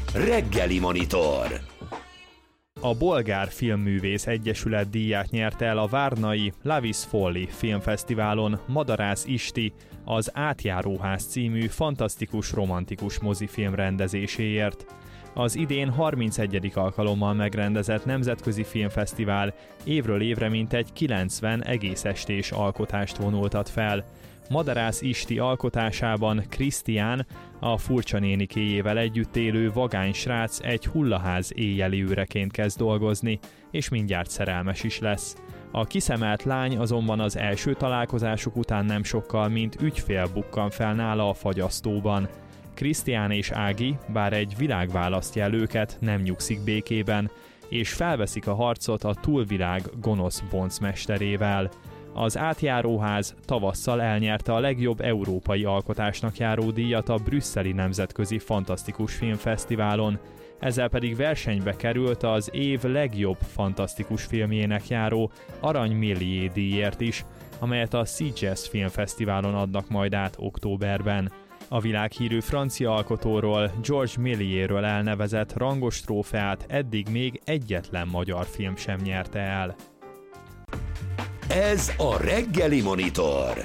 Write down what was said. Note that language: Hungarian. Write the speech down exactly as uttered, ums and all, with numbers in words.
Reggeli Monitor. A Bolgár Filmművész Egyesület díját nyerte el a várnai Lavis Folly filmfesztiválon Madarász Isti az Átjáróház című fantasztikus romantikus mozifilm rendezéséért. Az idén harmincegyedik alkalommal megrendezett nemzetközi filmfesztivál évről évre mintegy kilencven egész estés alkotást vonultat fel. Madarász Isti alkotásában Krisztián, a furcsa nénikéjével együtt élő vagány srác egy hullaház éjjeli őreként kezd dolgozni, és mindjárt szerelmes is lesz. A kiszemelt lány azonban az első találkozásuk után nem sokkal, mint ügyfél bukkan fel nála a fagyasztóban. Krisztián és Ági, bár egy világ választja el őket, nem nyugszik békében, és felveszik a harcot a túlvilág gonosz boncmesterével. Az Átjáróház tavasszal elnyerte a legjobb európai alkotásnak járó díjat a brüsszeli nemzetközi fantasztikus filmfesztiválon, ezzel pedig versenybe került az év legjobb fantasztikus filmjének járó Arany Millié díjért is, amelyet a Sitges filmfesztiválon adnak majd át októberben. A világhírű francia alkotóról, Georges Mélièsről elnevezett rangos trófeát eddig még egyetlen magyar film sem nyerte el. Ez a Reggeli Monitor.